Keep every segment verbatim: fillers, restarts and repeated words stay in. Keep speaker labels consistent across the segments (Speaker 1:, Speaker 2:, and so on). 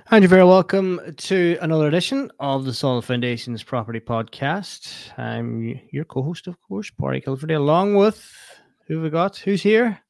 Speaker 1: And you're very welcome to another edition of the Solid Foundations Property Podcast. I'm your co-host, of course, Pádraig Kilferty, along with who have we got? Who's here?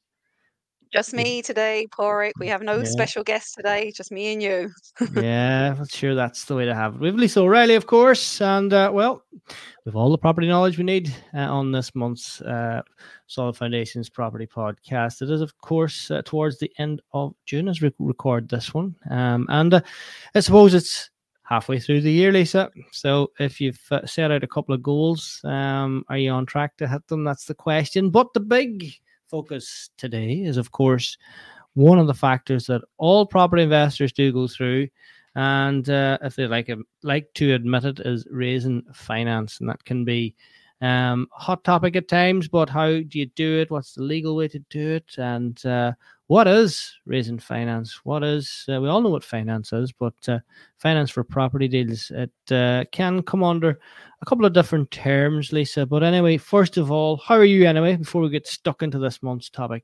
Speaker 2: Just me today, Pádraig. We have no
Speaker 1: Yeah.
Speaker 2: special guest today, just me and you.
Speaker 1: Yeah, I'm sure that's the way to have it. We have Lisa O'Reilly, of course, and uh, well, with all the property knowledge we need uh, on this month's uh, Solid Foundations Property Podcast. It is, of course, uh, towards the end of June as we record this one, um, and uh, I suppose it's halfway through the year, Lisa. So if you've uh, set out a couple of goals, um, are you on track to hit them? That's the question. But the big focus today is, of course, one of the factors that all property investors do go through, and uh, if they like like to admit it, is raising finance, and that can be um, a hot topic at times. But how do you do it? What's the legal way to do it? And uh, what is raising finance? What is uh, we all know what finance is, but uh, finance for property deals, it uh, can come under a couple of different terms, Lisa. But anyway, first of all, how are you anyway? Before we get stuck into this month's topic.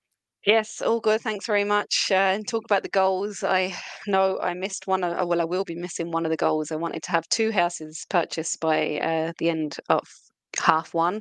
Speaker 2: Yes, all good. Thanks very much. Uh, and talk about the goals. I know I missed one. Of, well, I will be missing one of the goals. I wanted to have two houses purchased by uh, the end of half one.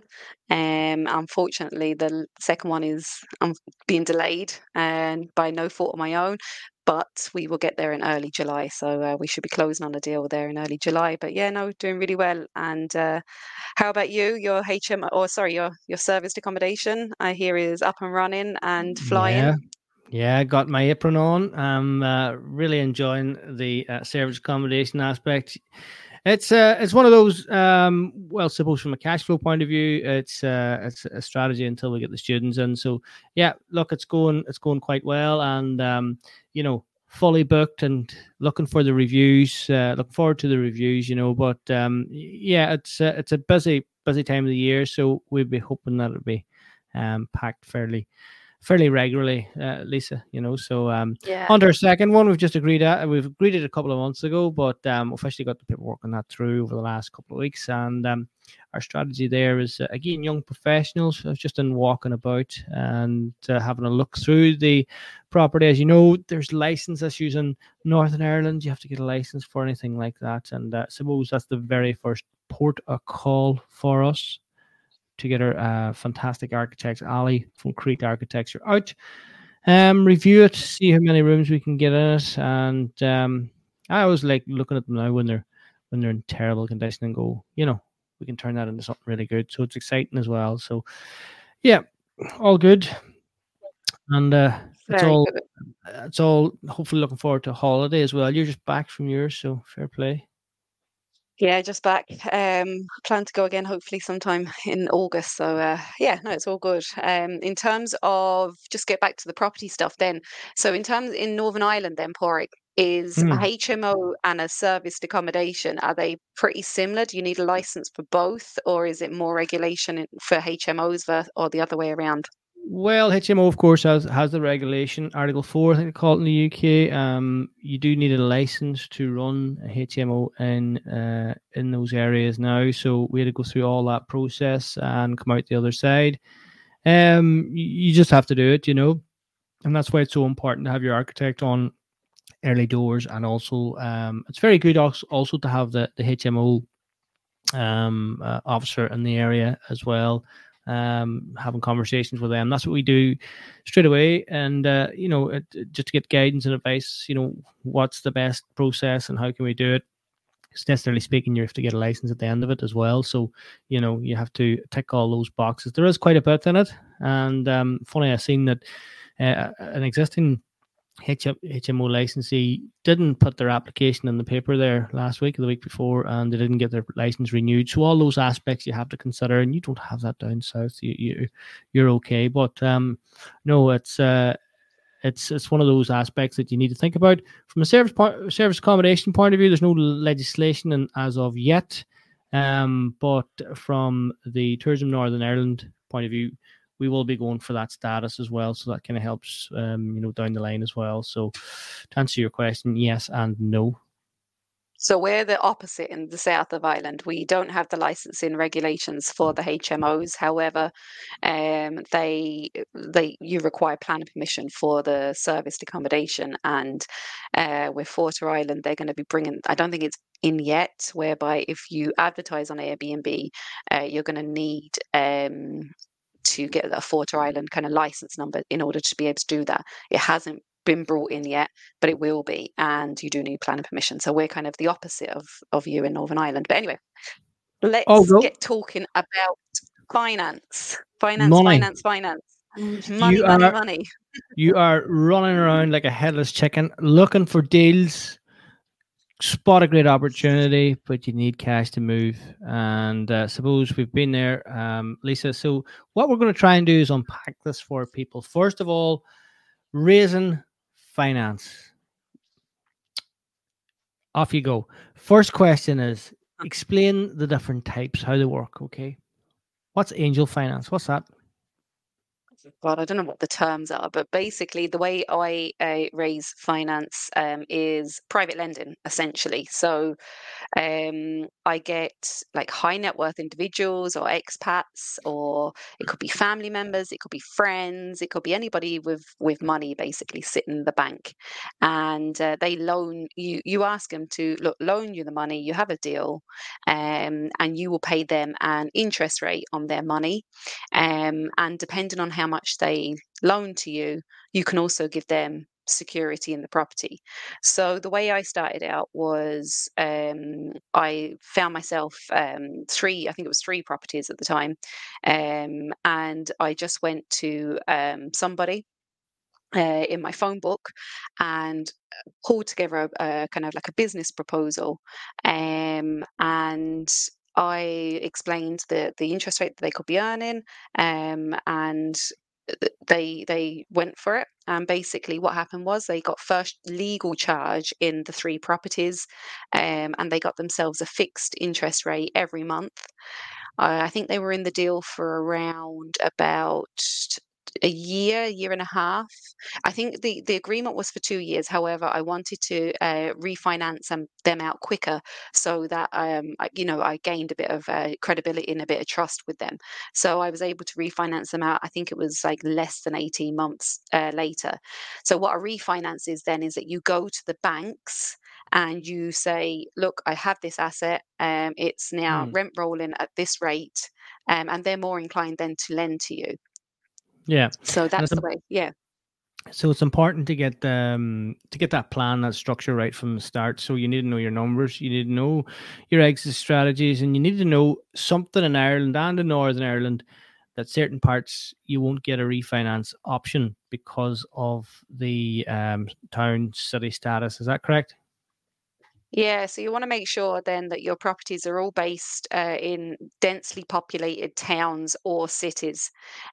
Speaker 2: Um, unfortunately, the second one is um, being delayed, and by no fault of my own. But we will get there in early July, so uh, we should be closing on a deal there in early July. But yeah, no, doing really well. And uh, how about you? Your H M, or sorry, your your serviced accommodation, I hear is up and running and flying.
Speaker 1: Yeah. Yeah, got my apron on. I'm uh, really enjoying the uh, service accommodation aspect. It's uh, it's one of those. Um, well, suppose from a cash flow point of view, it's uh, it's a strategy until we get the students in. So yeah, look, it's going it's going quite well, and um, you know, fully booked and looking for the reviews. Uh, looking forward to the reviews, you know. But um, yeah, it's uh, it's a busy busy time of the year, so we'd be hoping that it'll be um, packed fairly fairly regularly, uh, Lisa, you know. So um,
Speaker 2: Yeah.
Speaker 1: on to our second one, we've just agreed at, we've agreed it a couple of months ago, but um, officially got the paperwork on that through over the last couple of weeks. And um, our strategy there is, uh, again, young professionals, uh, just in walking about and uh, having a look through the property. As you know, there's license issues in Northern Ireland. You have to get a license for anything like that. And uh, I suppose that's the very first port of call for us to get our uh, fantastic architects, Ali from Crete Architecture, out, um, review it, see how many rooms we can get in it, and um, I always like looking at them now when they're when they're in terrible condition and go, you know, we can turn that into something really good. So it's exciting as well. So yeah, all good, and uh, it's
Speaker 2: Very
Speaker 1: all
Speaker 2: good.
Speaker 1: it's all hopefully looking forward to a holiday as well. You're just back from yours, so fair play.
Speaker 2: Yeah, just back. Um, plan to go again, hopefully sometime in August. So uh, yeah, no, it's all good. Um, in terms of just get back to the property stuff, then. So in terms in Northern Ireland, then Pádraig, is a
Speaker 1: Mm.
Speaker 2: H M O and a serviced accommodation, are they pretty similar? Do you need a license for both, or is it more regulation in- for H M Os ver- or the other way around?
Speaker 1: Well, H M O, of course, has has the regulation. Article four, I think they call it in the U K. Um, you do need a license to run a H M O in uh, in those areas now. So we had to go through all that process and come out the other side. Um, you, you just have to do it, you know, and that's why it's so important to have your architect on early doors, and also um, it's very good also, also to have the the H M O um, uh, officer in the area as well, um, having conversations with them. That's what we do straight away. And, uh, you know, it, just to get guidance and advice, you know, what's the best process and how can we do it? It's necessarily speaking, you have to get a license at the end of it as well. So, you know, you have to tick all those boxes. There is quite a bit in it. And um, funny, I've seen that uh, an existing H M O licensee didn't put their application in the paper there last week or the week before, and they didn't get their license renewed. So all those aspects you have to consider, and you don't have that down south. You, you you're okay, but um, no, it's uh, it's it's one of those aspects that you need to think about from a service point, service accommodation point of view. There's no legislation in, as of yet, um, but from the Tourism Northern Ireland point of view, we will be going for that status as well. So that kind of helps, um, you know, down the line as well. So to answer your question, yes and no.
Speaker 2: So we're the opposite in the south of Ireland. We don't have the licensing regulations for the H M Os. However, um, they they you require planning permission for the serviced accommodation, and uh, with Forter Island, they're going to be bringing. I don't think it's in yet, whereby if you advertise on Airbnb, uh, you're going to need um, to get a Forter Island kind of license number in order to be able to do that. It hasn't been brought in yet, but it will be, and you do need planning permission. So we're kind of the opposite of of you in Northern Ireland. But anyway,
Speaker 1: Oh,
Speaker 2: let's
Speaker 1: go.
Speaker 2: get talking about finance, finance,
Speaker 1: Money.
Speaker 2: finance, finance, money,
Speaker 1: You
Speaker 2: money,
Speaker 1: are
Speaker 2: money.
Speaker 1: you are running around like a headless chicken looking for deals. Spot a great opportunity, but you need cash to move. And uh, suppose we've been there, um, Lisa. So what we're going to try and do is unpack this for people. First of all, raising finance. Off you go. First question is explain the different types, how they work. Okay. What's angel finance? What's that?
Speaker 2: God, I don't know what the terms are, but basically the way I uh, raise finance um, is private lending, essentially. So um, I get like high net worth individuals or expats, or it could be family members, it could be friends, it could be anybody with with money basically sitting in the bank, and uh, they loan you. You ask them to look, loan you the money. You have a deal, um, and you will pay them an interest rate on their money, um, and depending on how much they loan to you, you can also give them security in the property. So the way I started out was um, I found myself um, three, I think it was three properties at the time, um, and I just went to um, somebody. Uh, in my phone book and pulled together a, a kind of like a business proposal, um, and I explained the the interest rate that they could be earning, um, and th- they they went for it. And basically, what happened was they got first legal charge in the three properties, um, and they got themselves a fixed interest rate every month. Uh, I think they were in the deal for around about a year, year and a half. I think the, the agreement was for two years. However, I wanted to uh, refinance them, them out quicker so that um, I, you know, I gained a bit of uh, credibility and a bit of trust with them. So I was able to refinance them out. I think it was like less than eighteen months uh, later. So what a refinance is then is that you go to the banks and you say, look, I have this asset. Um, it's now
Speaker 1: Hmm.
Speaker 2: rent rolling at this rate. Um, and they're more inclined then to lend to you.
Speaker 1: Yeah.
Speaker 2: So
Speaker 1: And
Speaker 2: that's
Speaker 1: it's
Speaker 2: the
Speaker 1: a,
Speaker 2: way. Yeah.
Speaker 1: so it's important to get um to get that plan, that structure right from the start. So you need to know your numbers, you need to know your exit strategies, and you need to know something in Ireland and in Northern Ireland that certain parts you won't get a refinance option because of the um, town city status. Is that correct?
Speaker 2: Yeah, so you want to make sure then that your properties are all based uh, in densely populated towns or cities,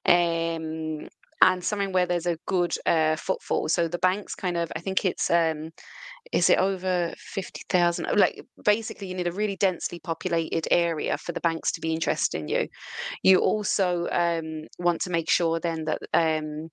Speaker 2: um, and something where there's a good uh, footfall. So the banks kind of, I think it's, um, is it over fifty thousand? Like basically, you need a really densely populated area for the banks to be interested in you. You also um, want to make sure then that um,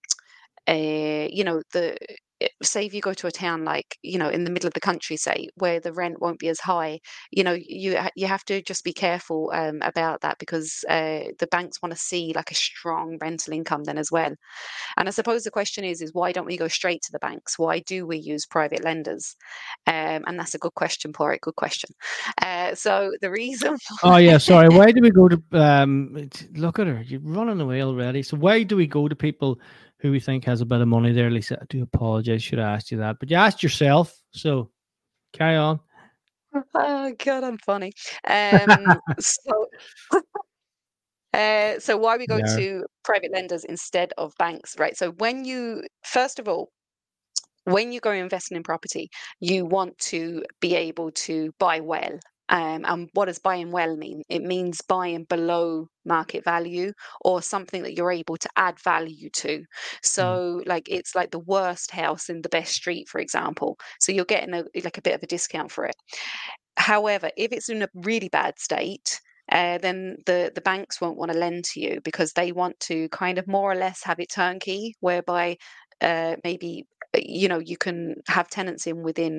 Speaker 2: uh, you know, the eh, say if you go to a town like, you know, in the middle of the country, say, where the rent won't be as high, you know, you ha- you have to just be careful um, about that because uh, the banks want to see like a strong rental income then as well. And I suppose the question is, is why don't we go straight to the banks? Why do we use private lenders? Um, and that's a good question, Porrick. Good question. Uh, so the reason
Speaker 1: Oh yeah,
Speaker 2: why
Speaker 1: sorry. Why do we go to um? it's- Look at her, you're running away already. So why do we go to people who we think has a bit of money there, Lisa? I do apologize, should have asked you that, but you asked yourself. So carry on.
Speaker 2: oh God, I'm funny. Um, so Uh, so why we go
Speaker 1: Yeah.
Speaker 2: to private lenders instead of banks, right? So when you, first of all, when you go investing in property, you want to be able to buy well. Um, and what does buying well mean? It means buying below market value or something that you're able to add value to.
Speaker 1: Mm.
Speaker 2: So, like it's like the worst house in the best street, for example. So you're getting a, like a bit of a discount for it. However, if it's in a really bad state, uh, then the, the banks won't want to lend to you because they want to kind of more or less have it turnkey, whereby uh, maybe uh, you know you can have tenants in within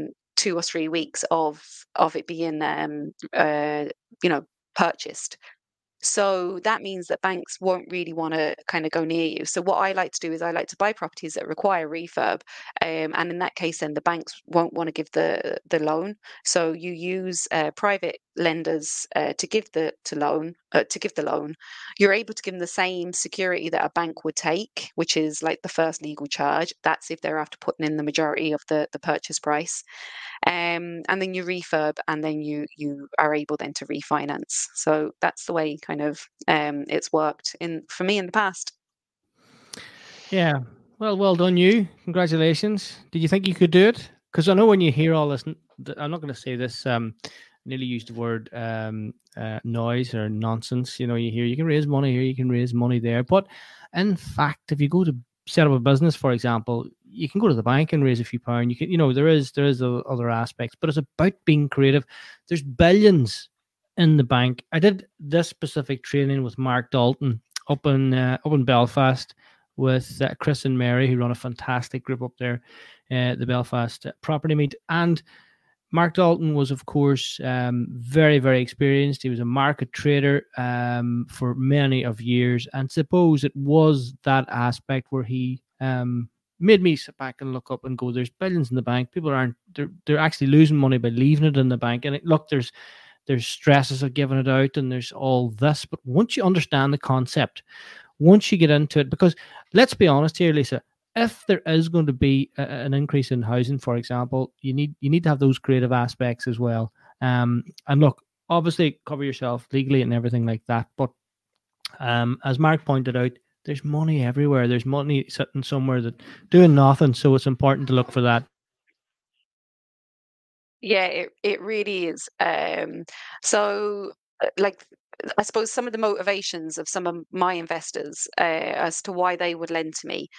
Speaker 2: two or three weeks of of it being um, uh, you know purchased. So that means that banks won't really want to kind of go near you. So what I like to do is I like to buy properties that require refurb, um, and in that case, then the banks won't want to give the the loan. So you use uh, private lenders uh, to give the to loan uh, to give the loan. You're able to give them the same security that a bank would take, which is like the first legal charge. That's if they're after putting in the majority of the the purchase price. Um, and then you refurb, and then you you are able then to refinance. So that's the way kind of um, it's worked in for me in the past.
Speaker 1: Yeah. Well, well done, you. Congratulations. Did you think you could do it? Because I know when you hear all this, I'm not going to say this. Um, nearly used the word um, uh, noise or nonsense. You know, you hear you can raise money here, you can raise money there. But in fact, if you go to set up a business, for example, you can go to the bank and raise a few pounds. You can, you know, there is there is a, other aspects, but it's about being creative. There's billions in the bank. I did this specific training with Mark Dalton up in uh, up in Belfast with uh, Chris and Mary, who run a fantastic group up there, uh, the Belfast Property Meet. And Mark Dalton was, of course, um, very, very experienced. He was a market trader um, for many of years. And suppose it was that aspect where he um, made me sit back and look up and go, there's billions in the bank. People aren't, they're, they're actually losing money by leaving it in the bank. And it, look, there's there's stresses of giving it out and there's all this. But once you understand the concept, once you get into it, because let's be honest here, Lisa, if there is going to be a, an increase in housing, for example, you need you need to have those creative aspects as well. Um, and look, obviously cover yourself legally and everything like that. But um, as Mark pointed out, there's money everywhere. There's money sitting somewhere that doing nothing. So it's important to look for that.
Speaker 2: Yeah, it it really is. Um, so, uh, like, I suppose some of the motivations of some of my investors uh, as to why they would lend to me.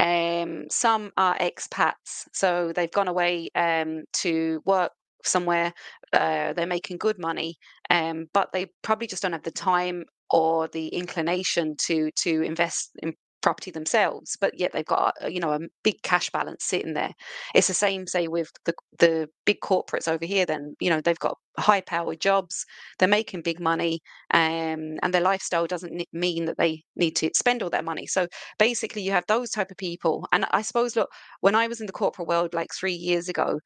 Speaker 2: Um, some are expats, so they've gone away um, to work somewhere. Uh, they're making good money, um, but they probably just don't have the time or the inclination to to invest in property themselves. But yet they've got a, you know a big cash balance sitting there. It's the same, say, with the the big corporates over here. Then you know they've got high powered jobs, they're making big money, um, and their lifestyle doesn't ne- mean that they need to spend all that money. So basically, you have those type of people. And I suppose, look, when I was in the corporate world like three years ago,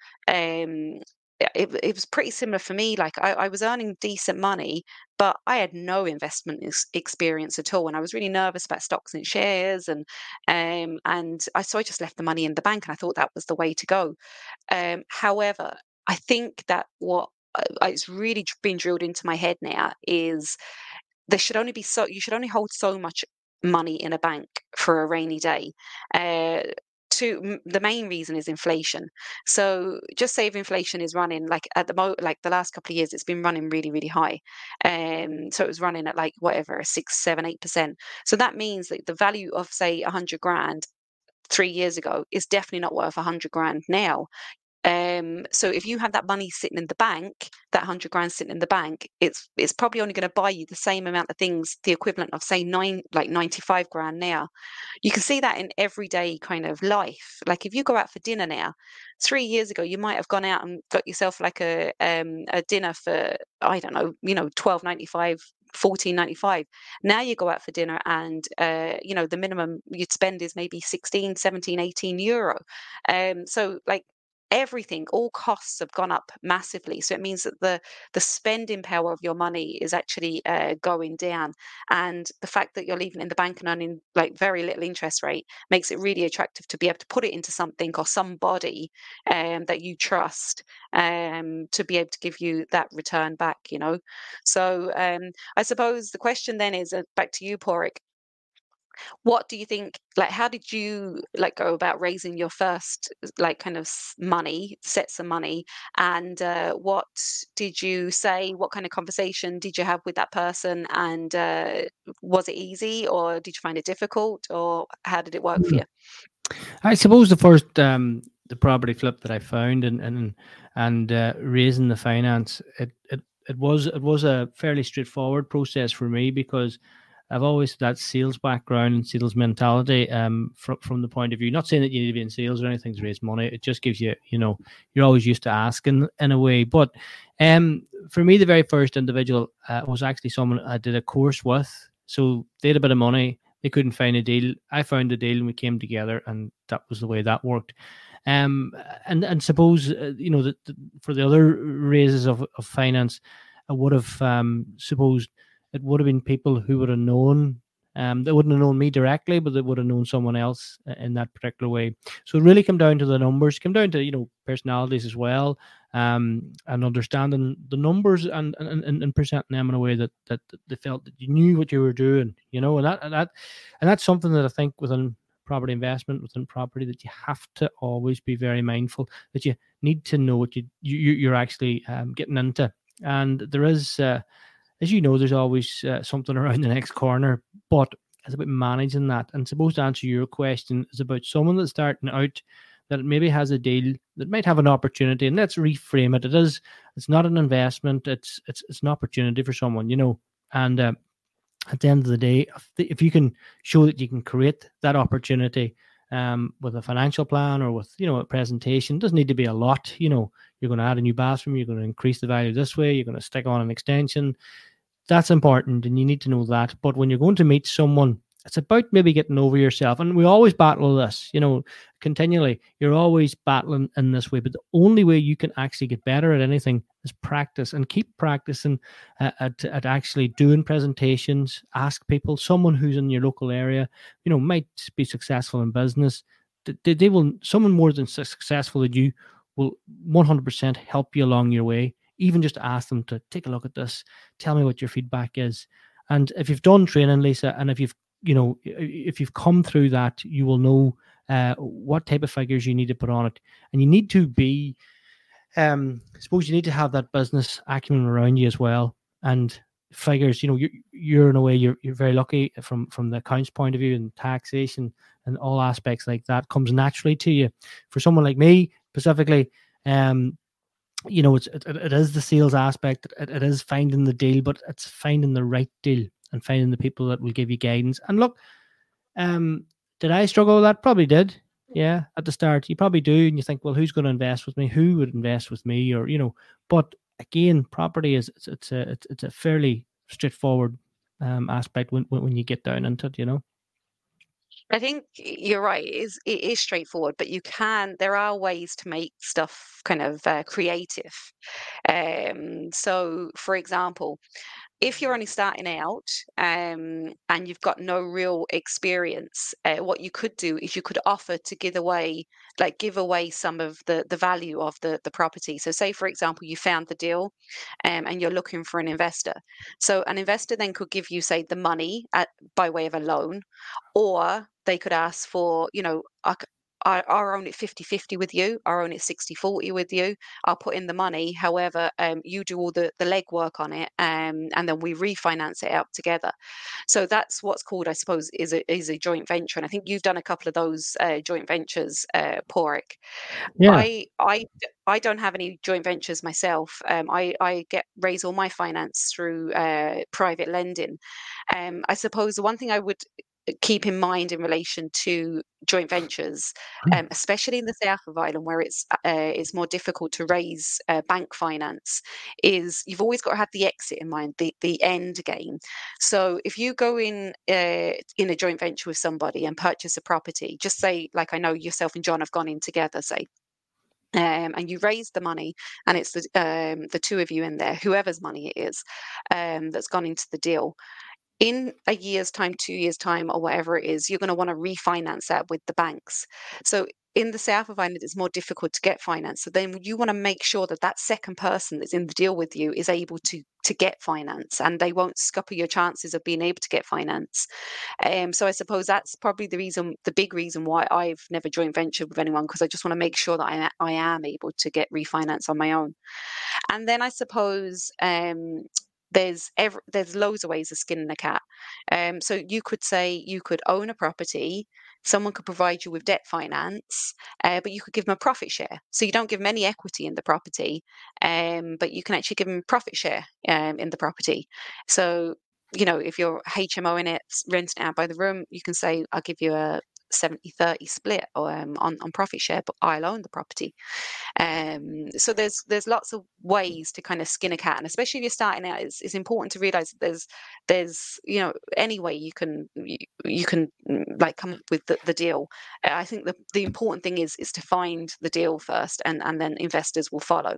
Speaker 2: um, it, it was pretty similar for me. Like I, I was earning decent money, but I had no investment ex- experience at all, and I was really nervous about stocks and shares, and um, and I so I just left the money in the bank, and I thought that was the way to go. Um, however, I think that what uh, it's really dr- been drilled into my head now is there should only be so you should only hold so much money in a bank for a rainy day. Uh, to m- the main reason is inflation. So just say if inflation is running like at the mo like the last couple of years, it's been running really, really high. Um, so it was running at like whatever six, seven, eight percent. So that means that the value of say a hundred grand three years ago is definitely not worth a hundred grand now. Um, so if you have that money sitting in the bank, that hundred grand sitting in the bank, it's it's probably only going to buy you the same amount of things, the equivalent of say nine, like ninety-five grand now. You can see that in everyday kind of life. Like if you go out for dinner now, three years ago you might have gone out and got yourself like a um a dinner for I don't know, you know, twelve ninety five. fourteen ninety-five. Now you go out for dinner and uh you know the minimum you'd spend is maybe sixteen, seventeen, eighteen euro. Um so like everything, all costs have gone up massively. So it means that the the spending power of your money is actually uh, going down, and the fact that you're leaving it in the bank and earning like very little interest rate makes it really attractive to be able to put it into something or somebody um, that you trust um, to be able to give you that return back. You know, so um, I suppose the question then is uh, back to you, Porrick. What do you think, like, how did you, like, go about raising your first, like, kind of s money, sets of money? And, uh, what did you say? What kind of conversation did you have with that person? And, uh, was it easy, or did you find it difficult, or how did it work for
Speaker 1: Mm.
Speaker 2: you?
Speaker 1: I suppose the first um, the property flip that I found and and and uh, raising the finance, it, it it was it was a fairly straightforward process for me because I've always had that sales background and sales mentality um, from, from the point of view, not saying that you need to be in sales or anything to raise money. It just gives you, you know, you're always used to asking in a way. But um, for me, the very first individual uh, was actually someone I did a course with. So they had a bit of money. They couldn't find a deal. I found a deal and we came together, and that was the way that worked. Um, and and suppose uh, you know that for the other raises of, of finance, I would have um, supposed it would have been people who would have known. Um, they wouldn't have known me directly, but they would have known someone else in that particular way. So it really came down to the numbers, came down to you know personalities as well, um, and understanding the numbers and, and and and presenting them in a way that that they felt that you knew what you were doing, you know, and that and that and that's something that I think within property investment, within property, that you have to always be very mindful that you need to know what you, you you're actually um, getting into. And there is, uh, as you know, there's always uh, something around the next corner, but it's about managing that. And supposed to answer your question is about someone that's starting out that maybe has a deal that might have an opportunity, and let's reframe it. It is, it's not an investment. It's it's it's an opportunity for someone, you know, and. Uh, At the end of the day, if you can show that you can create that opportunity um, with a financial plan or with, you know, a presentation, it doesn't need to be a lot. You know, you're going to add a new bathroom, you're going to increase the value this way, you're going to stick on an extension. That's important, and you need to know that. But when you're going to meet someone, it's about maybe getting over yourself. And we always battle this, you know, continually. You're always battling in this way. But the only way you can actually get better at anything is practice, and keep practicing uh, at, at actually doing presentations. Ask people, someone who's in your local area, you know, might be successful in business. They, they will, someone more than successful than you will one hundred percent help you along your way. Even just ask them to take a look at this, tell me what your feedback is. And if you've done training, Lisa, and if you've you know, if you've come through that, you will know uh, what type of figures you need to put on it. And you need to be, um, I suppose you need to have that business acumen around you as well. And figures, you know, you're, you're in a way, you're, you're very lucky from, from the accounts point of view, and taxation and all aspects like that comes naturally to you. For someone like me, specifically, um, you know, it's, it, it is the sales aspect. It, it is finding the deal, but it's finding the right deal and finding the people that will give you guidance. And look, um, did I struggle with that? Probably did. Yeah, at the start, you probably do, and you think, well, who's going to invest with me? Who would invest with me? Or you know, but again, property is it's it's a it's, it's a fairly straightforward um, aspect when when you get down into it. You know.
Speaker 2: I think you're right. It is, it is straightforward, but you can, there are ways to make stuff kind of uh, creative. Um, so, for example, if you're only starting out um, and you've got no real experience, uh, what you could do is you could offer to give away, like give away some of the the value of the the property. So, say for example, you found the deal, um, and you're looking for an investor. So, an investor then could give you, say, the money at, by way of a loan, or they could ask for, you know, I, c- I, I'll own it fifty fifty with you, I'll own it sixty forty with you, I'll put in the money. However, um, you do all the, the legwork on it, um, and then we refinance it out together. So that's what's called, I suppose, is a, is a joint venture. And I think you've done a couple of those uh, joint ventures, uh, Porrick.
Speaker 1: Yeah.
Speaker 2: I, I, I don't have any joint ventures myself. Um, I, I get raise all my finance through uh, private lending. Um, I suppose the one thing I would keep in mind in relation to joint ventures, um, especially in the south of Ireland where it's uh, it's more difficult to raise uh, bank finance, is you've always got to have the exit in mind, the the end game. So if you go in uh, in a joint venture with somebody and purchase a property, just say, like, I know yourself and John have gone in together, say. Um, and you raise the money, and it's the um, the two of you in there, whoever's money it is, um, that's gone into the deal. In a year's time, two years' time, or whatever it is, you're going to want to refinance that with the banks. So in the south of Ireland, it's more difficult to get finance. So then you want to make sure that that second person that's in the deal with you is able to to get finance, and they won't scupper your chances of being able to get finance. Um, so I suppose that's probably the reason, the big reason why I've never joint ventured with anyone, because I just want to make sure that I, I am able to get refinance on my own. And then I suppose um, there's ev- there's loads of ways of skinning a cat. Um, so you could say you could own a property, someone could provide you with debt finance, uh, but you could give them a profit share. So you don't give them any equity in the property, um, but you can actually give them profit share um, in the property. So you know, if you're H M O in it, renting out by the room, you can say, I'll give you a seventy thirty split or um, on, on profit share, but I'll own the property. Um, so there's there's lots of ways to kind of skin a cat, and especially if you're starting out, it's, it's important to realize that there's there's you know any way you can you, you can mm, like come up with the, the deal. Uh, I think the the important thing is is to find the deal first, and and then investors will follow.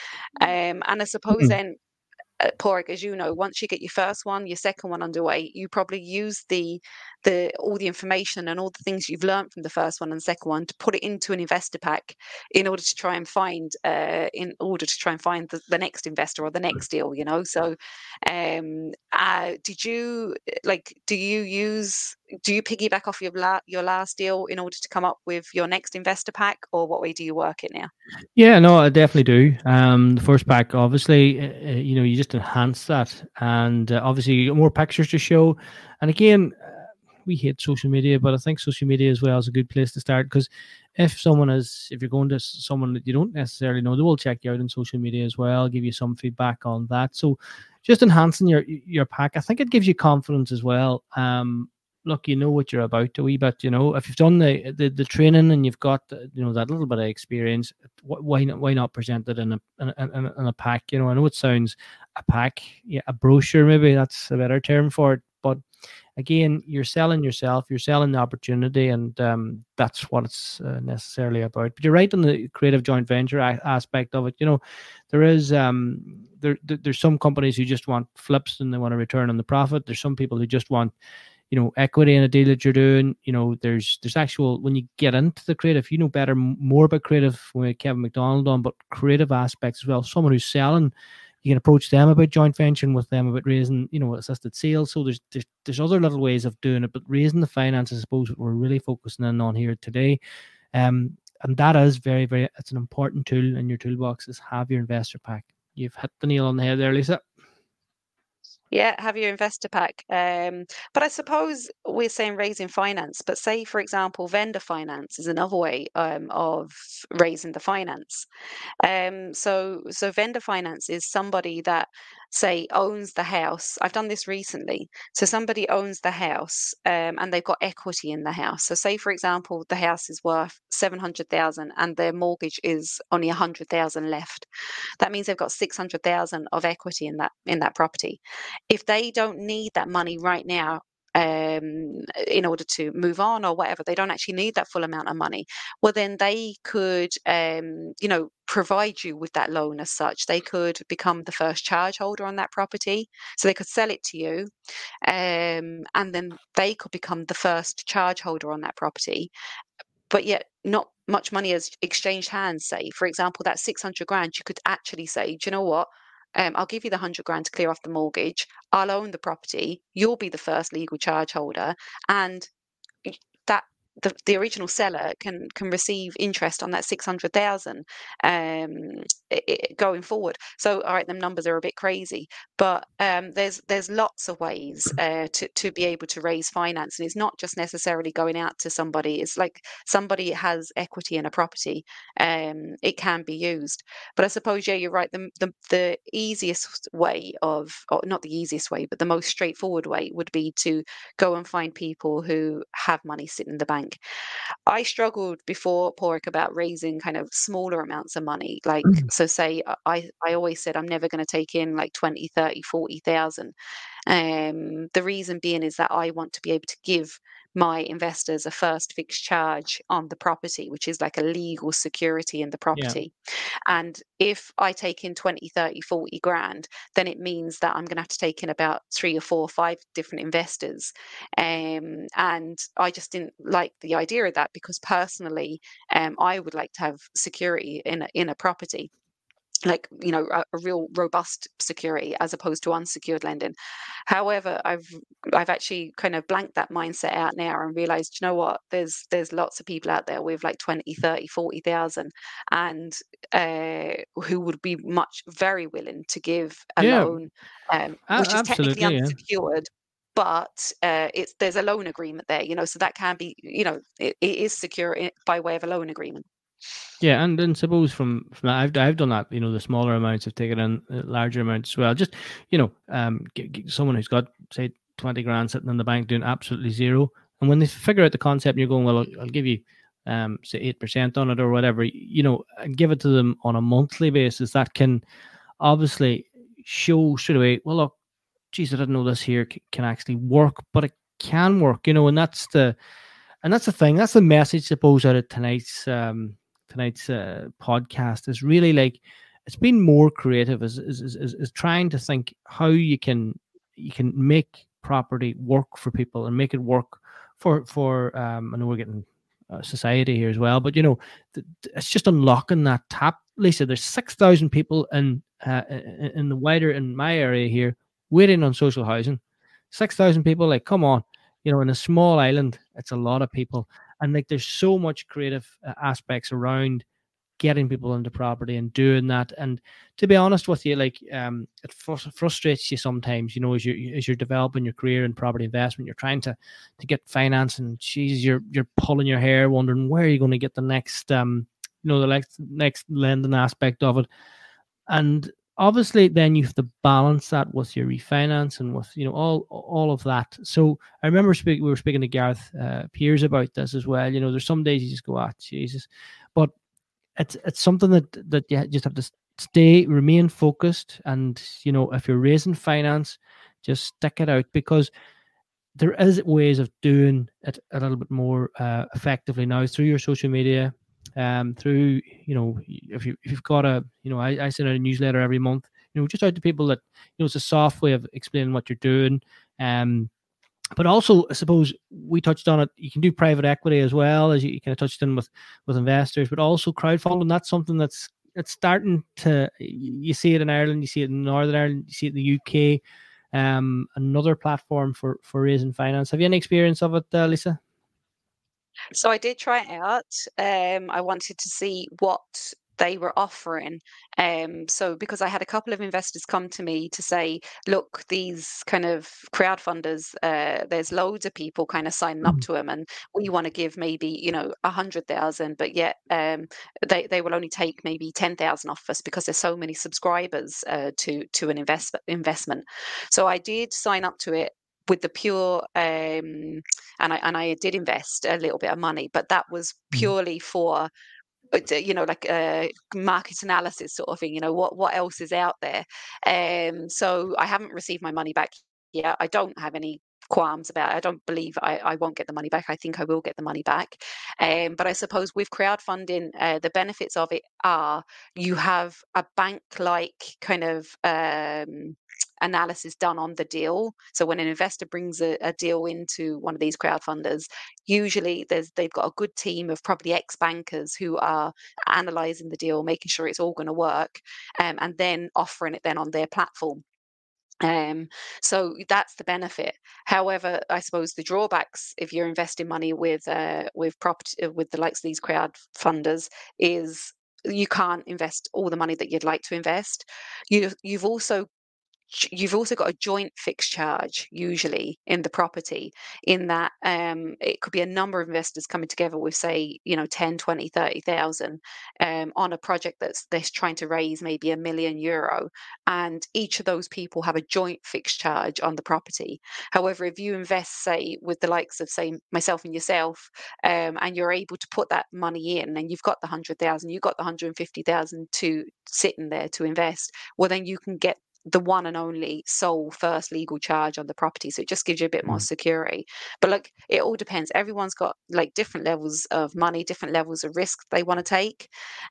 Speaker 2: Um, and I suppose
Speaker 1: Mm.
Speaker 2: then, uh, Porrick, as you know, once you get your first one, your second one underway, you probably use the the all the information and all the things you've learned from the first one and second one to put it into an investor pack in order to try and find uh, in order to try and find the, the next investor or the next deal. You know, so um, uh, did you like? Do you use? Do you piggyback off your la- your last deal in order to come up with your next investor pack, or what way do you work it now?
Speaker 1: Yeah, no, I definitely do. Um, the first pack, obviously, uh, uh, you know, you just enhance that, and uh, obviously you get more pictures to show. And again, uh, we hate social media, but I think social media as well is a good place to start, because if someone is, if you're going to s- someone that you don't necessarily know, they will check you out on social media as well, give you some feedback on that. So, just enhancing your your pack, I think it gives you confidence as well. Um, look, you know what you're about a wee bit. You know, if you've done the the, the training and you've got uh, you know that little bit of experience, wh- why not why not present it in a in a, in a in a pack? You know, I know it sounds a pack, yeah, a brochure, maybe that's a better term for it, but again, you're selling yourself, you're selling the opportunity, and um, that's what it's uh, necessarily about. But you're right on the creative joint venture a- aspect of it. You know, there is um, there, there there's some companies who just want flips and they want a return on the profit. There's some people who just want, you know, equity in a deal that you're doing. You know, there's there's actual, when you get into the creative, you know better more about creative with Kevin McDonald on, but creative aspects as well. Someone who's selling, you can approach them about joint venturing with them, about raising, you know, assisted sales. So there's there's, there's other little ways of doing it, but raising the finance, I suppose, what we're really focusing in on here today. Um, and that is very, very, it's an important tool in your toolbox, is have your investor pack. You've hit the nail on the head there, Lisa.
Speaker 2: Yeah, have your investor pack. Um, but I suppose we're saying raising finance, but say, for example, vendor finance is another way um, of raising the finance. Um, so so vendor finance is somebody that, say, owns the house. I've done this recently. So somebody owns the house, um, and they've got equity in the house. So say, for example, the house is worth seven hundred thousand and their mortgage is only one hundred thousand left. That means they've got six hundred thousand of equity in that in that property. If they don't need that money right now, um, in order to move on or whatever, they don't actually need that full amount of money. Well, then they could, um, you know, provide you with that loan as such. They could become the first charge holder on that property. So they could sell it to you, um, and then they could become the first charge holder on that property. But yet, not much money has exchanged hands. Say, for example, that six hundred grand, you could actually say, do you know what? Um, I'll give you the one hundred grand to clear off the mortgage. I'll own the property. You'll be the first legal charge holder. And y- that the, the original seller can can receive interest on that six hundred thousand um i- i- going forward. So all right, them numbers are a bit crazy, but um there's there's lots of ways uh to to be able to raise finance, and it's not just necessarily going out to somebody. It's like somebody has equity in a property, um it can be used. But I suppose, yeah, you're right, the the, the easiest way of, or not the easiest way, but the most straightforward way would be to go and find people who have money sitting in the bank. I struggled before, Porrick, about raising kind of smaller amounts of money. Like, so say uh, I, I always said I'm never going to take in like twenty, thirty, forty thousand. Um, the reason being is that I want to be able to give my investors a first fixed charge on the property, which is like a legal security in the
Speaker 1: Yeah.
Speaker 2: property. And if I take in twenty, thirty, forty grand, then it means that I'm going to have to take in about three or four or five different investors. Um, and I just didn't like the idea of that, because personally, um, I would like to have security in a, in a property. Like, you know, a, a real robust security as opposed to unsecured lending. However, I've I've actually kind of blanked that mindset out now and realized, you know what, there's there's lots of people out there with like twenty, thirty, forty thousand, and uh, who would be much very willing to give a
Speaker 1: Yeah,
Speaker 2: loan, um,
Speaker 1: a-
Speaker 2: which is technically
Speaker 1: absolutely. Yeah.
Speaker 2: unsecured, but uh, it's there's a loan agreement there, you know, so that can be, you know, it, it is secure i- by way of a loan agreement.
Speaker 1: Yeah, and then suppose from from that, I've I've done that. You know, the smaller amounts have taken in uh, larger amounts as well. Just you know, um, get, get someone who's got say twenty grand sitting in the bank doing absolutely zero, and when they figure out the concept, and you're going, well, I'll, I'll give you um say eight percent on it or whatever, you know, and give it to them on a monthly basis. That can obviously show straight away. Well, look, geez, I didn't know this here c- can actually work, but it can work. You know, and that's the and that's the thing. That's the message, I suppose, out of tonight's um, tonight's uh, podcast is really like it's been more creative, is is, is is trying to think how you can you can make property work for people and make it work for for. Um, I know we're getting uh, society here as well, but you know, th- th- it's just unlocking that tap. Lisa, there's six thousand people in uh, in in the wider in my area here waiting on social housing. Six thousand people, like, come on, you know, in a small island, it's a lot of people. And like, there's so much creative uh, aspects around getting people into property and doing that. And to be honest with you, like, um, it fr- frustrates you sometimes, you know, as you as you're developing your career in property investment, you're trying to to get finance, and geez, you're you're pulling your hair, wondering where are you going to get the next, um, you know, the next next lending aspect of it. And obviously then you have to balance that with your refinance and with, you know, all all of that. So I remember speak, we were speaking to Gareth uh, Piers about this as well. You know, there's some days you just go, ah, Jesus, but it's it's something that that you just have to stay, remain focused, and you know, if you're raising finance, just stick it out, because there is ways of doing it a little bit more uh, effectively now through your social media, um, through, you know, if you if you've got a, you know, I, I send out a newsletter every month, you know, just out to people that, you know, it's a soft way of explaining what you're doing. Um, but also, I suppose we touched on it. You can do private equity as well, as you, you kind of touched in with with investors, but also crowdfunding. That's something that's it's starting to. You see it in Ireland, you see it in Northern Ireland, you see it in the U K. Um, another platform for for raising finance. Have you any experience of it, uh, Lisa?
Speaker 2: So I did try it out. Um, I wanted to see what they were offering. Um, so because I had a couple of investors come to me to say, look, these kind of crowdfunders, uh, there's loads of people kind of signing up to them, and we want to give maybe, you know, a hundred thousand, but yet um, they they will only take maybe ten thousand off us because there's so many subscribers uh, to to an invest investment. So I did sign up to it with the pure um, and I and I did invest a little bit of money, but that was
Speaker 1: Mm.
Speaker 2: purely for uh, you know, like a market analysis sort of thing. You know, what what else is out there? Um, so I haven't received my money back yet. I don't have any qualms about it. I don't believe I, I won't get the money back. I think I will get the money back. Um, but I suppose with crowdfunding, uh, the benefits of it are you have a bank-like kind of um, analysis done on the deal. So when an investor brings a, a deal into one of these crowdfunders, usually there's they've got a good team of probably ex-bankers who are analyzing the deal, making sure it's all going to work, um, and then offering it then on their platform. Um, so that's the benefit. However, I suppose the drawbacks if you're investing money with uh, with property with the likes of these crowd funders is you can't invest all the money that you'd like to invest. You you've also you've also got a joint fixed charge usually in the property, in that um, it could be a number of investors coming together with, say, you know, ten, twenty, thirty thousand um, on a project that's they're trying to raise maybe a million euro, and each of those people have a joint fixed charge on the property. However, if you invest, say, with the likes of, say, myself and yourself, um, and you're able to put that money in, and you've got the one hundred thousand, you've got the one hundred fifty thousand to sitting there to invest, well, then you can get the one and only sole first legal charge on the property. So it just gives you a bit more
Speaker 1: Mm.
Speaker 2: security. But like, it all depends. Everyone's got like different levels of money, different levels of risk they want to take.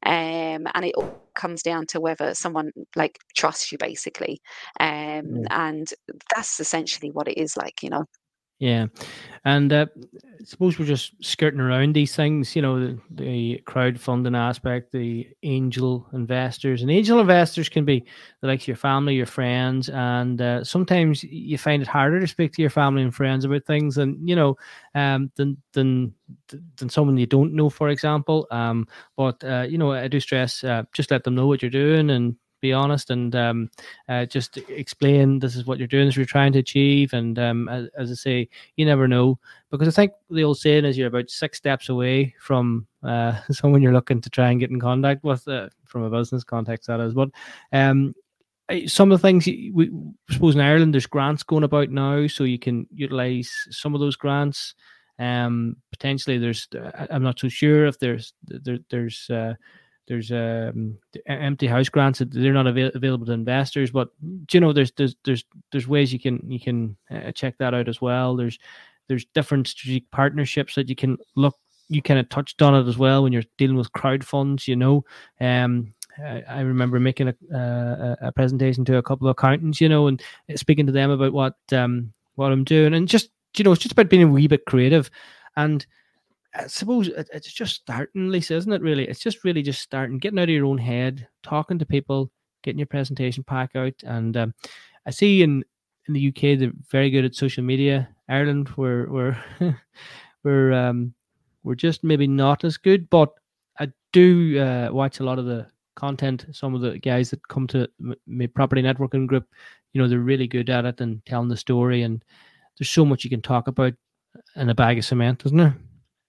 Speaker 2: Um, and it all comes down to whether someone like trusts you basically. Um,
Speaker 1: Yeah.
Speaker 2: and that's essentially what it is like, you know.
Speaker 1: Yeah. And uh, I suppose we're just skirting around these things, you know, the, the crowdfunding aspect, the angel investors. And angel investors can be the likes of your family, your friends. And uh, sometimes you find it harder to speak to your family and friends about things and, you know, um, than, than, than someone you don't know, for example. Um, but, uh, you know, I do stress, uh, just let them know what you're doing and be honest, and um, uh, just explain this is what you're doing, this is what you're trying to achieve. And um, as, as I say, you never know, because I think the old saying is you're about six steps away from uh, someone you're looking to try and get in contact with uh, from a business context, that is. But um, some of the things we I suppose in Ireland, there's grants going about now, so you can utilize some of those grants. Um, potentially, there's I'm not so sure if there's there, there's uh, there's um, empty house grants that they're not avail- available to investors, but you know there's there's there's there's ways you can you can uh, check that out as well. There's there's different strategic partnerships that you can look. You kind of touched on it as well when you're dealing with crowd funds. You know, um, I, I remember making a, uh, a presentation to a couple of accountants, you know, and speaking to them about what um, what I'm doing, and just you know, it's just about being a wee bit creative. And I suppose it's just starting, Lisa, isn't it? Really, it's just really just starting, getting out of your own head, talking to people, getting your presentation pack out. And um, I see in in the U K they're very good at social media. Ireland, we're we're we're um, we're just maybe not as good, but I do uh, watch a lot of the content. Some of the guys that come to my property networking group, you know, they're really good at it and telling the story. And there's so much you can talk about in a bag of cement, isn't there?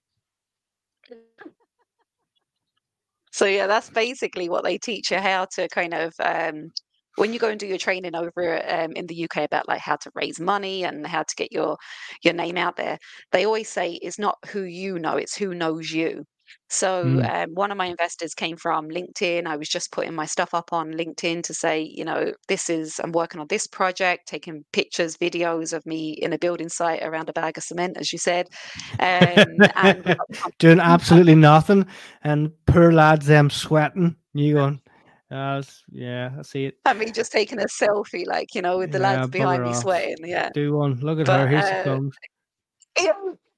Speaker 2: So yeah, that's basically what they teach you, how to kind of um, when you go and do your training over um, in the U K about like how to raise money and how to get your your name out there. They always say it's not who you know, it's who knows you. So
Speaker 1: Mm.
Speaker 2: um, one of my investors came from LinkedIn. I was just putting my stuff up on LinkedIn to say, you know, this is I'm working on this project, taking pictures, videos of me in a building site around a bag of cement, as you said, um, and we got the
Speaker 1: doing
Speaker 2: company.
Speaker 1: absolutely nothing, and poor lads them sweating. You going, uh, yeah, I see it.
Speaker 2: And me just taking a selfie, like, you know, with the
Speaker 1: Yeah,
Speaker 2: lads behind
Speaker 1: bugger
Speaker 2: me
Speaker 1: off.
Speaker 2: sweating. Yeah.
Speaker 1: Do one. Look at her.
Speaker 2: But
Speaker 1: Here she
Speaker 2: uh,
Speaker 1: comes.
Speaker 2: yeah.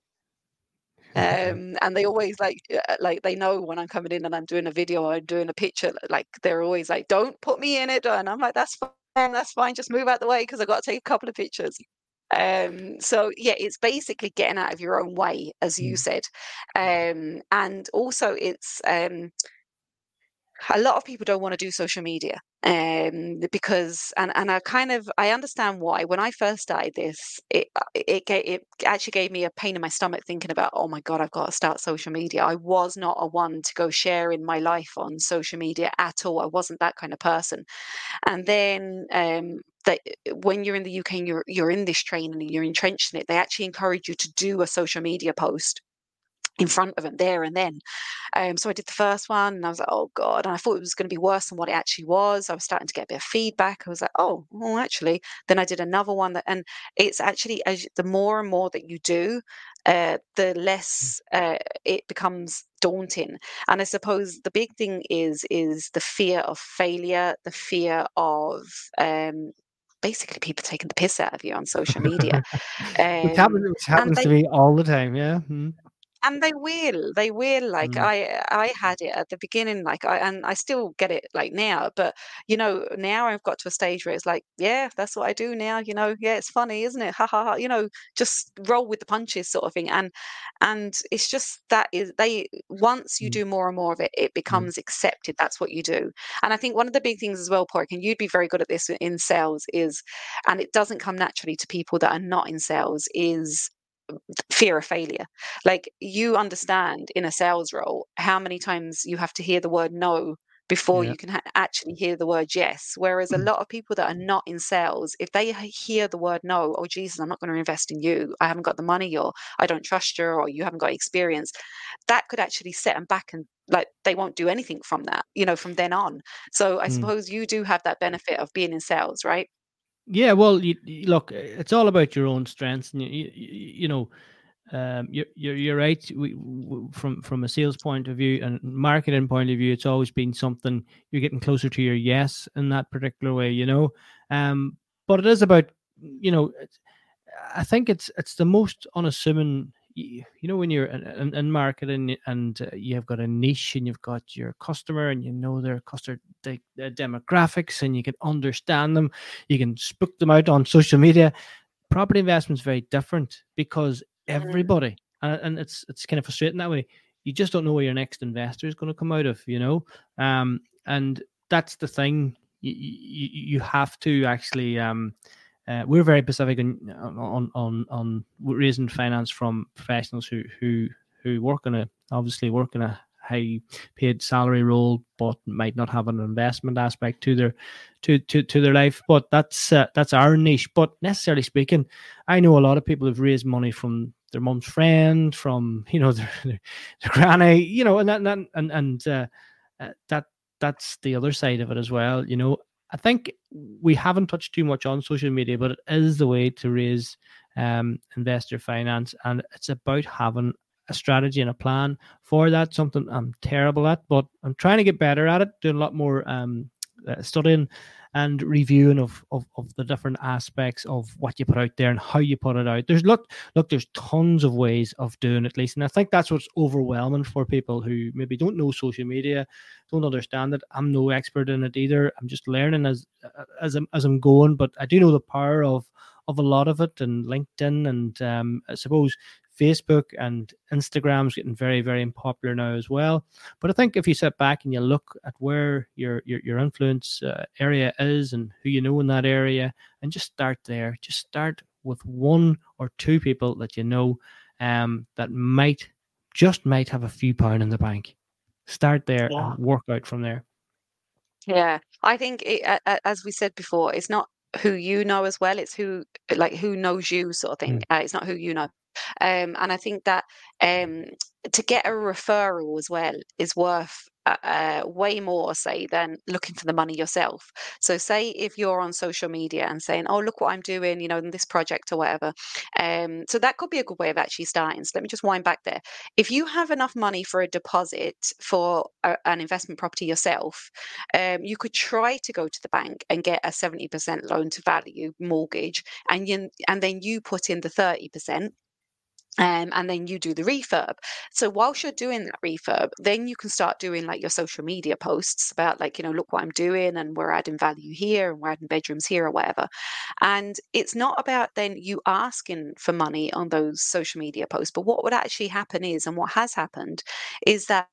Speaker 2: Um, and they always like, uh, like they know when I'm coming in and I'm doing a video or doing a picture, like they're always like, "Don't put me in it." And I'm like, "That's fine, that's fine. Just move out the way because I got to take a couple of pictures." Um, so yeah, it's basically getting out of your own way, as you
Speaker 1: Mm.
Speaker 2: said, um, and also it's um, a lot of people don't want to do social media um because and and I kind of I understand why. When I first started this, it uh, it ga- it actually gave me a pain in my stomach thinking about, oh my God, I've got to start social media. I was not a one to go sharing my life on social media at all. I wasn't that kind of person. And then um that when you're in the U K and you're you're in this training and you're entrenched in it, they actually encourage you to do a social media post in front of them there and then. Um, so I did the first one and I was like, oh God. And I thought it was going to be worse than what it actually was. I was starting to get a bit of feedback. I was like, oh, well, actually. Then I did another one that, and it's actually as the more and more that you do, uh, the less uh, it becomes daunting. And I suppose the big thing is is the fear of failure, the fear of um, basically people taking the piss out of you on social media.
Speaker 1: which
Speaker 2: Um,
Speaker 1: happens, which
Speaker 2: and
Speaker 1: happens to
Speaker 2: they
Speaker 1: me all the time. Yeah. Mm.
Speaker 2: and they will, they will. Like
Speaker 1: Mm.
Speaker 2: I, I had it at the beginning, like I, and I still get it like now. But you know, now I've got to a stage where it's like, yeah, that's what I do now. You know, yeah, it's funny, isn't it? Ha ha ha. You know, just roll with the punches, sort of thing. And and it's just that is they once you
Speaker 1: Mm.
Speaker 2: do more and more of it, it
Speaker 1: Mm.
Speaker 2: becomes accepted. That's what you do. And I think one of the big things as well, Pork, and you'd be very good at this in sales, is, and it doesn't come naturally to people that are not in sales, is fear of failure. Like you understand in a sales role how many times you have to hear the word no before
Speaker 1: Yeah.
Speaker 2: you can ha- actually hear the word yes. Whereas a lot of people that are not in sales, if they h- hear the word no, oh Jesus, I'm not going to invest in you, I haven't got the money, or I don't trust you, or you haven't got experience, that could actually set them back, and like they won't do anything from that, you know, from then on. So I
Speaker 1: Mm.
Speaker 2: suppose you do have that benefit of being in sales, right?
Speaker 1: Yeah. Well, you, you, look, it's all about your own strengths, and you, you, you know, um, you're, you're you're right. We, w- from from a sales point of view and marketing point of view, it's always been something you're getting closer to your yes in that particular way, you know. Um, but it is about, you know, it's, I think it's it's the most unassuming. You, you know, when you're in, in, in marketing and uh, you have got a niche and you've got your customer and you know their customer de- uh, demographics and you can understand them, you can spook them out on social media. Property investment is very different because
Speaker 2: Mm.
Speaker 1: everybody, and, and it's it's kind of frustrating that way. You just don't know where your next investor is going to come out of, you know, um, and that's the thing. You, you, you have to actually. Um, uh, we're very specific on, on on on raising finance from professionals who who who work in a obviously work in a high paid salary role, but might not have an investment aspect to their to to, to their life. But that's uh, that's our niche. But necessarily speaking, I know a lot of people who've raised money from their mum's friend, from you know their, their, their granny, you know, and that, and and and uh, uh, that that's the other side of it as well. You know, I think we haven't touched too much on social media, but it is the way to raise um, investor finance, and it's about having a strategy and a plan for that. Something I'm terrible at, but I'm trying to get better at it. Doing a lot more um, uh, studying and reviewing of, of of the different aspects of what you put out there and how you put it out. There's look look, there's tons of ways of doing it, Lisa, and I think that's what's overwhelming for people who maybe don't know social media, don't understand it. I'm no expert in it either. I'm just learning as as I'm as I'm going, but I do know the power of of a lot of it, and LinkedIn, and um, I suppose Facebook and Instagram's getting very, very popular now as well. But I think if you sit back and you look at where your your, your influence uh, area is and who you know in that area, and just start there. Just start with one or two people that you know um, that might, just might have a few pound in the bank. Start there
Speaker 2: Yeah.
Speaker 1: and work out from there.
Speaker 2: Yeah, I think it, as we said before, it's not who you know as well, it's who like who knows you sort of thing.
Speaker 1: Mm.
Speaker 2: Uh, it's not who you know. Um, and I think that um, to get a referral as well is worth uh, uh, way more, say, than looking for the money yourself. So, say if you're on social media and saying, "Oh, look what I'm doing," you know, in this project or whatever. Um, so that could be a good way of actually starting. So let me just wind back there. If you have enough money for a deposit for a, an investment property yourself, um, you could try to go to the bank and get a seventy percent loan to value mortgage, and you, and then you put in the thirty percent. Um, and then you do the refurb. So whilst you're doing that refurb, then you can start doing like your social media posts about like, you know, look what I'm doing and we're adding value here and we're adding bedrooms here or whatever. And it's not about then you asking for money on those social media posts, but what would actually happen is, and what has happened is that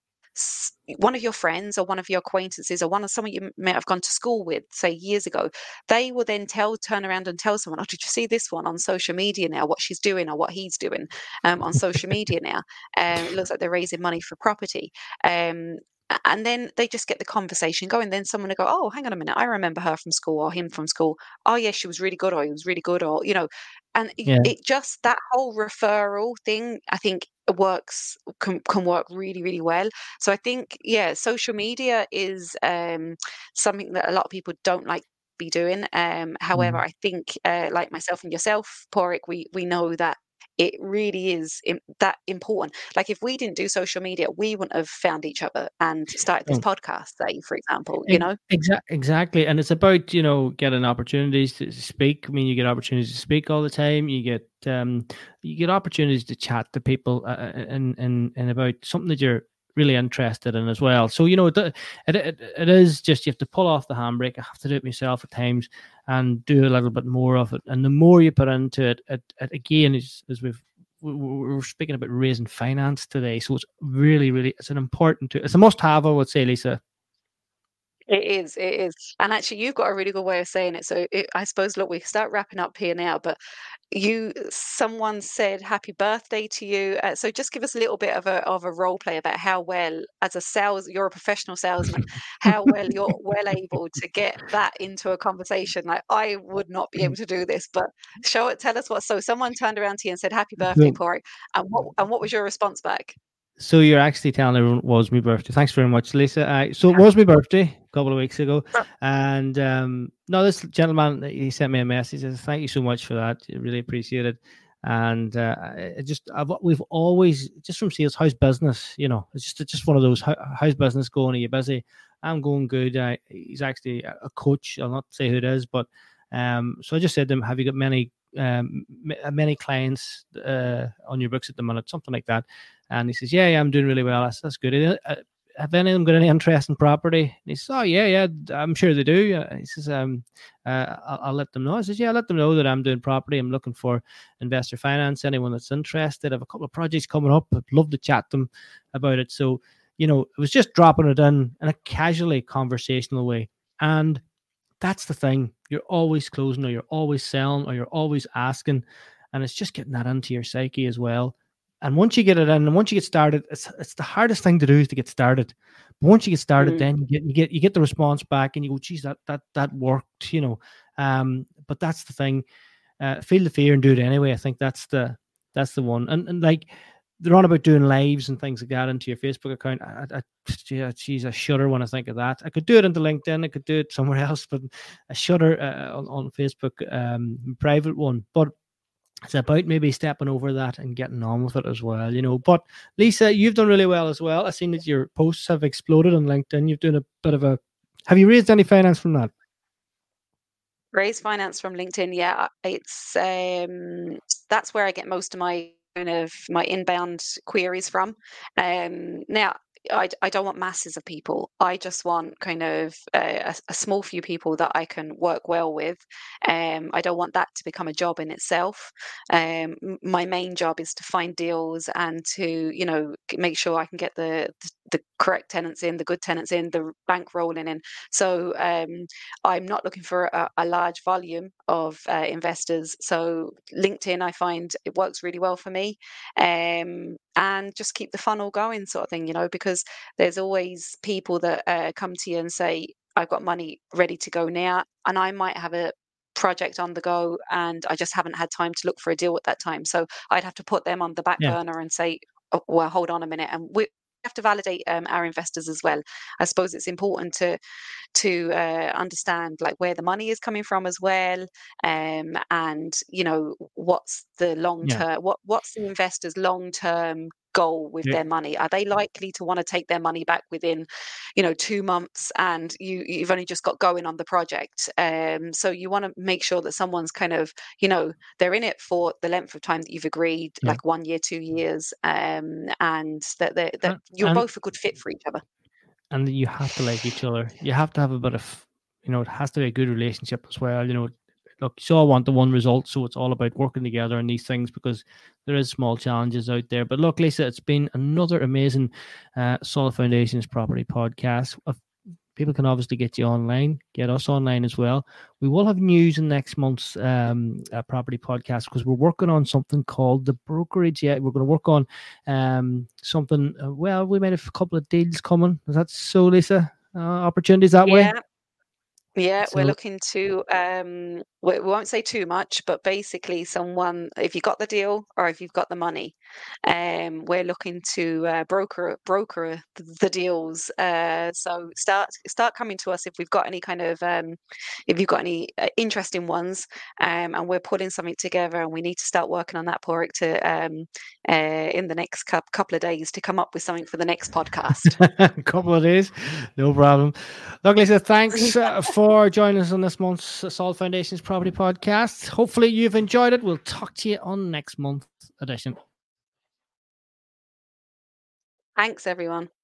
Speaker 2: one of your friends or one of your acquaintances or one of someone you may have gone to school with, say years ago, they will then tell, turn around and tell someone, "Oh, did you see this one on social media now? What she's doing or what he's doing um, on social media now? Um, it looks like they're raising money for property." Um, and then they just get the conversation going. Then someone will go, "Oh, hang on a minute, I remember her from school or him from school. Oh, yeah, she was really good, or he was really good," or you know, and it,
Speaker 1: Yeah.
Speaker 2: it just, that whole referral thing, I think works can, can work really, really well. So I think, yeah, social media is um, something that a lot of people don't like be doing. Um, however,
Speaker 1: Mm.
Speaker 2: I think, uh, like myself and yourself, Porrick, we we know that it really is im- that important. Like if we didn't do social media, we wouldn't have found each other and started this
Speaker 1: No.
Speaker 2: podcast, say, for example, you know?
Speaker 1: Exactly, exactly, and it's about, you know, getting opportunities to speak. I mean, you get opportunities to speak all the time. You get um, you get opportunities to chat to people uh, and and and about something that you're really interested in as well. So you know, it it it, it is just, you have to pull off the handbrake. I have to do it myself at times and do a little bit more of it. And the more you put into it, it, it again, as as we've we're speaking about raising finance today, so it's really, really, it's an important, it's a must-have, I would say, Lisa.
Speaker 2: It is, it is. And actually, you've got a really good way of saying it. So it, I suppose, look, we start wrapping up here now, but you, someone said happy birthday to you. Uh, so just give us a little bit of a of a role play about how well, as a sales, you're a professional salesman, how well you're well able to get that into a conversation. Like I would not be able to do this, but show it. Tell us what. So someone turned around to you and said happy birthday,
Speaker 1: So,
Speaker 2: Porrick, and what and what was your response back?
Speaker 1: so you're actually telling everyone it was my birthday. Thanks very much, Lisa. Uh, so it was my birthday a couple of weeks ago, and um, no, this gentleman, he sent me a message. He says, "Thank you so much for that. I really appreciate it." And uh, it just, I've, we've always, just from sales, how's business? You know, it's just, it's just one of those. How, how's business going? Are you busy? I'm going good. Uh, he's actually a coach. I'll not say who it is, but um, so I just said to him, "Have you got many um, many clients uh, on your books at the minute?" Something like that. And he says, yeah, yeah, I'm doing really well. I said, that's good. Uh, have any of them got any interest in property? And he says, oh, yeah, yeah, I'm sure they do. Uh, he says, um, uh, I'll, I'll let them know. I says, yeah, I'll let them know that I'm doing property. I'm looking for investor finance. Anyone that's interested. I have a couple of projects coming up. I'd love to chat to them about it. So, you know, it was just dropping it in in a casually conversational way. And that's the thing. You're always closing, or you're always selling, or you're always asking. And it's just getting that into your psyche as well. and once you get it in, and once you get started, it's it's the hardest thing to do is to get started. But once you get started, mm. then you get you get you get the response back, and you go, geez, that that that worked, you know. Um, but that's the thing. Uh, feel the fear and do it anyway. I think that's the that's the one. And and like they're on about doing lives and things like that into your Facebook account. I, I, I geez, I shudder when I think of that. I could do it into LinkedIn. I could do it somewhere else, but I shudder uh, on, on Facebook, um, private one. But it's about maybe stepping over that and getting on with it as well, you know. But Lisa, you've done really well as well. I've seen that your posts have exploded on LinkedIn. You've done a bit of a. Have you raised any finance from that?
Speaker 2: Raise finance from LinkedIn, yeah. It's um, that's where I get most of my kind of my inbound queries from. Um, now. I, I don't want masses of people. I just want kind of a, a small few people that I can work well with. Um, I don't want that to become a job in itself. Um, my main job is to find deals and to, you know, make sure I can get the the, the correct tenants in, the good tenants in, the bank rolling in. So um, I'm not looking for a, a large volume of uh, investors. So LinkedIn, I find it works really well for me. Um, and just keep the funnel going, sort of thing, you know, because there's always people that uh, come to you and say, I've got money ready to go now, and I might have a project on the go and I just haven't had time to look for a deal at that time. So I'd have to put them on the back
Speaker 1: yeah.
Speaker 2: burner and say, oh, well, hold on a minute. And we have to validate um, our investors as well. I suppose it's important to to uh, understand like where the money is coming from as well, um, and you know what's the long term, yeah. what what's the investor's long term goal with yeah. their money. Are they likely to want to take their money back within, you know, two months and you you've only just got going on the project? Um, so you want to make sure that someone's kind of, you know, they're in it for the length of time that you've agreed, yeah. like one year, two years, um, and that they that you're
Speaker 1: and,
Speaker 2: both a good fit for each other.
Speaker 1: And you have to like each other. You have to have a bit of, you know, it has to be a good relationship as well. You know, look, you all want the one result, so it's all about working together on these things because there is small challenges out there. But look, Lisa, it's been another amazing uh, Solid Foundations Property podcast. People can obviously get you online, get us online as well. We will have news in next month's um, uh, property podcast because we're working on something called the brokerage. Yeah, we're going to work on um, something. Uh, well, we might have a couple of deals coming. Is that so, Lisa? Uh, opportunities that
Speaker 2: yeah.
Speaker 1: way?
Speaker 2: Yeah, so, we're looking to, um, we, we won't say too much, but basically someone, if you've got the deal or if you've got the money, um, we're looking to uh, broker broker the deals. Uh, so start start coming to us if we've got any kind of, um, if you've got any uh, interesting ones, um, and we're putting something together and we need to start working on that, Porrick, to um, uh, in the next cu- couple of days to come up with something for the next podcast.
Speaker 1: A couple of days, no problem. Look, Lisa, thanks uh, for joining us on this month's Solid Foundations Property Podcast. Hopefully you've enjoyed it. We'll talk to you on next month's edition.
Speaker 2: Thanks, everyone.